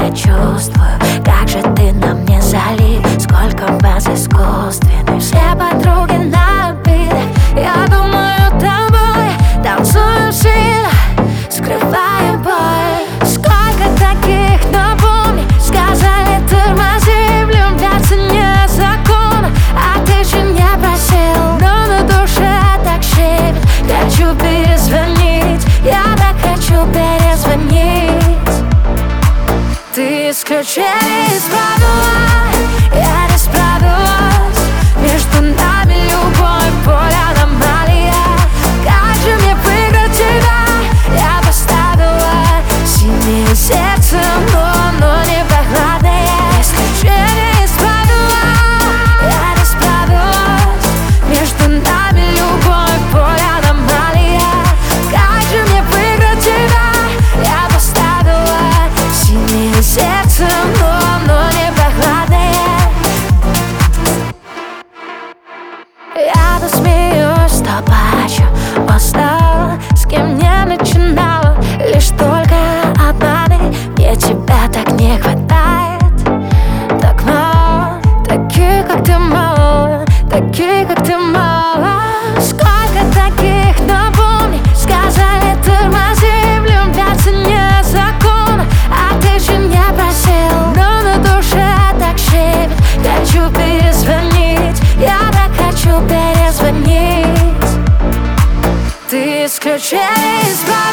чувствую, как же ты на мне залит. Сколько баз искусственных, все подруги набиты. Я думаю тобой, танцую сильно, скрывая боль. Сколько таких, напомни, сказали тормози. Влюбляться не закон, а ты же не просил. Но на душе так щемит, хочу перезвонить. Я так хочу перезвонить. Ты исключение исправила, я не справилась. Между нами любовь, боль, аномалия. Как же мне выиграть тебя? Я поставила синее сердце, но не прохладное. Исключение исправила, я не справилась. Между нами любовь, боль, аномалия. Как же мне выиграть тебя? Я поставила синее сердце, но не прохладное. Я смеюсь, то плачу, устала, с кем не начинала. Лишь только однажды мне тебя так не хватает. Так мало, таких как ты мало, таких как ты мало. Сколько таких, напомни, сказали тормози. Влюбляться не закон, а ты же не просил. Но на душе так щемит, хочу перезвонить. Я так хочу перезвонить. Ты исключение избавь.